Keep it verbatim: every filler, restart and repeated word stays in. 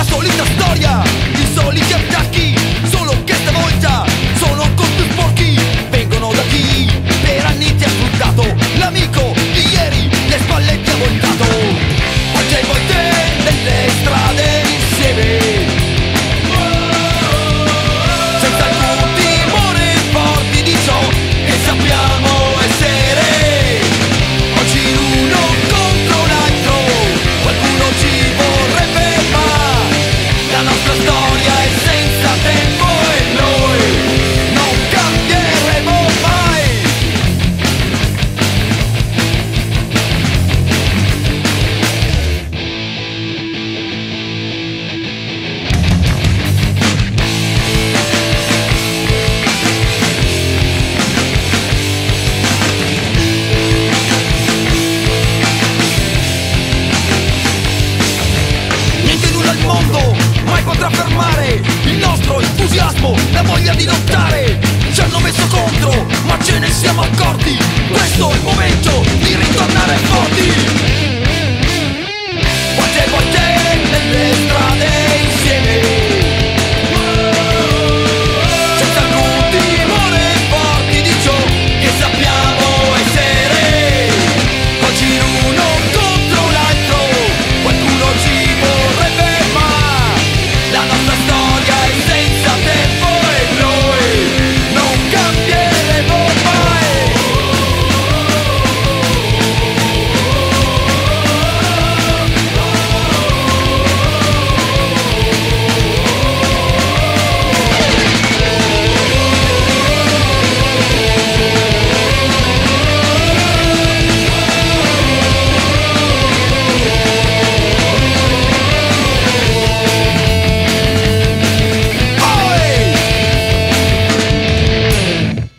solita storia, i soliti attacchi, solo che stavolta sono ancora più sporchi. Vengono da chi per anni ti ha sfruttato, l'amico di ieri le spalle ti ha voltato. Volte e volte nelle strade insieme, senza alcun timore, forti di ciò che sappiamo essere. Oggi l'uno contro l'altro, qualcuno ci vorrebbe, ma la nostra storia è senza tempo e noi non cambieremo mai. Niente, nulla al mondo mai potrà fermare il nostro entusiasmo, la voglia di lottare. Ci hanno messo contro, ma ce ne siamo accorti. Questo è il momento di ritornare forti. Quante volte nelle strade insieme, senza alcun timore, forti di ciò che sappiamo essere. Oggi l'uno contro l'altro, qualcuno ci vorrebbe, ma la nostra storia